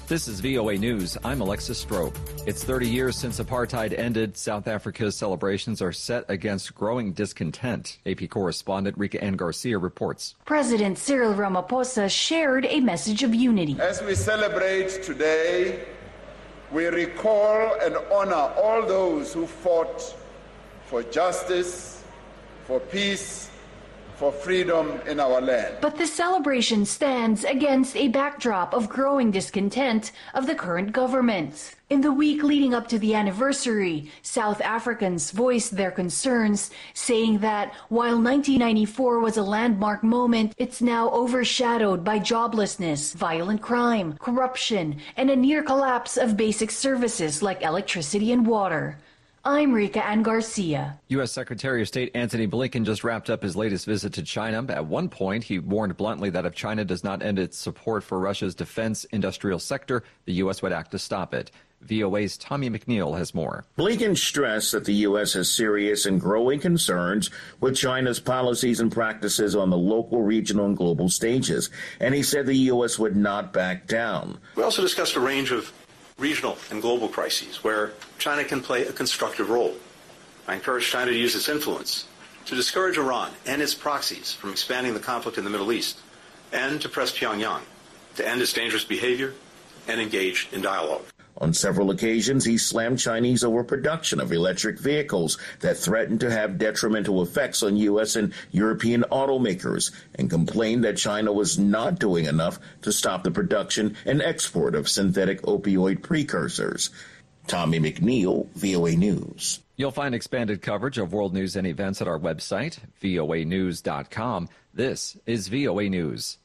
This is VOA News. I'm Alexis Strope. It's 30 years since apartheid ended. South Africa's celebrations are set against growing discontent. AP correspondent Rika Ann Garcia reports. President Cyril Ramaphosa shared a message of unity. As we celebrate today, we recall and honor all those who fought for justice, for peace, for freedom in our land. But the celebration stands against a backdrop of growing discontent of the current government. In the week leading up to the anniversary, South Africans voiced their concerns, saying that while 1994 was a landmark moment, it's now overshadowed by joblessness, violent crime, corruption, and a near collapse of basic services like electricity and water. I'm Rika Ann Garcia. U.S. Secretary of State Antony Blinken just wrapped up his latest visit to China. At one point, he warned bluntly that if China does not end its support for Russia's defense industrial sector, the U.S. would act to stop it. VOA's Tommy McNeil has more. Blinken stressed that the U.S. has serious and growing concerns with China's policies and practices on the local, regional, and global stages. And he said the U.S. would not back down. We also discussed a range of regional and global crises where China can play a constructive role. I encourage China to use its influence to discourage Iran and its proxies from expanding the conflict in the Middle East and to press Pyongyang to end its dangerous behavior and engage in dialogue. On several occasions, he slammed Chinese overproduction of electric vehicles that threatened to have detrimental effects on U.S. and European automakers and complained that China was not doing enough to stop the production and export of synthetic opioid precursors. Tommy McNeil, VOA News. You'll find expanded coverage of world news and events at our website, voanews.com. This is VOA News.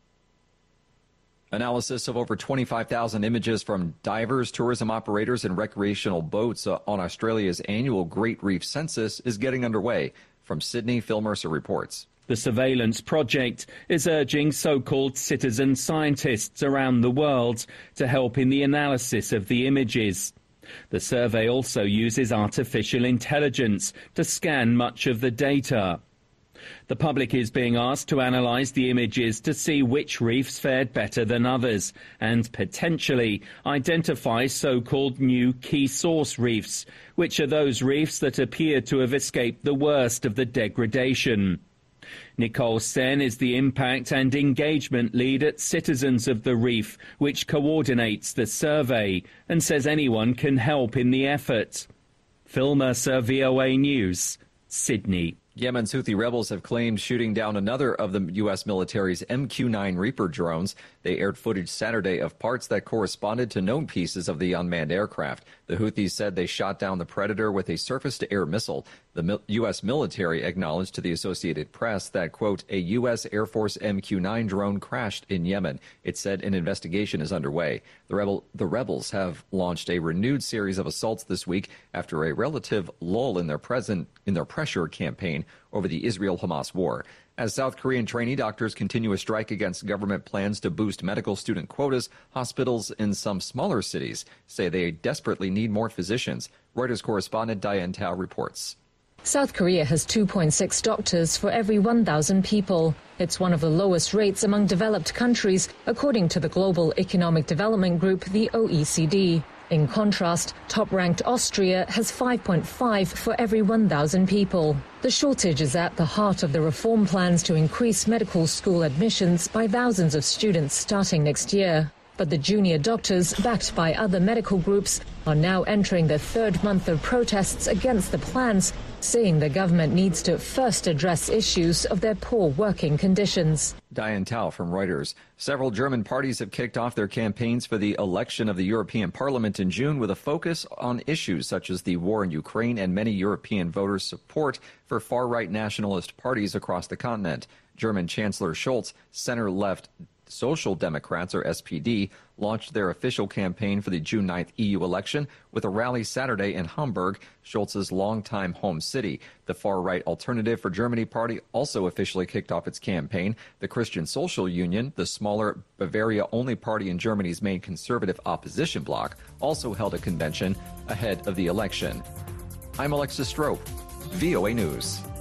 Analysis of over 25,000 images from divers, tourism operators, and recreational boats on Australia's annual Great Reef Census is getting underway. From Sydney, Phil Mercer reports. The surveillance project is urging so-called citizen scientists around the world to help in the analysis of the images. The survey also uses artificial intelligence to scan much of the data. The public is being asked to analyse the images to see which reefs fared better than others and potentially identify so-called new key source reefs, which are those reefs that appear to have escaped the worst of the degradation. Nicole Sen is the impact and engagement lead at Citizens of the Reef, which coordinates the survey and says anyone can help in the effort. Phil Mercer, VOA News, Sydney. Yemen's Houthi rebels have claimed shooting down another of the U.S. military's MQ-9 Reaper drones. They aired footage Saturday of parts that corresponded to known pieces of the unmanned aircraft. The Houthis said they shot down the Predator with a surface-to-air missile. The U.S. military acknowledged to the Associated Press that, quote, a U.S. Air Force MQ-9 drone crashed in Yemen. It said an investigation is underway. The rebels have launched a renewed series of assaults this week after a relative lull in their pressure campaign over the Israel-Hamas war. As South Korean trainee doctors continue a strike against government plans to boost medical student quotas, hospitals in some smaller cities say they desperately need more physicians. Reuters correspondent Diane Tao reports. South Korea has 2.6 doctors for every 1,000 people. It's one of the lowest rates among developed countries, according to the Global Economic Development Group, the OECD. In contrast, top-ranked Austria has 5.5 for every 1,000 people. The shortage is at the heart of the reform plans to increase medical school admissions by thousands of students starting next year. But the junior doctors, backed by other medical groups, are now entering the third month of protests against the plans, saying the government needs to first address issues of their poor working conditions. Diane Tao from Reuters. Several German parties have kicked off their campaigns for the election of the European Parliament in June with a focus on issues such as the war in Ukraine and many European voters' support for far-right nationalist parties across the continent. German Chancellor Scholz, center-left Social Democrats, or SPD, launched their official campaign for the June 9th EU election with a rally Saturday in Hamburg, Scholz's longtime home city. The far-right Alternative for Germany party also officially kicked off its campaign. The Christian Social Union, the smaller Bavaria-only party in Germany's main conservative opposition bloc, also held a convention ahead of the election. I'm Alexis Strope, VOA News.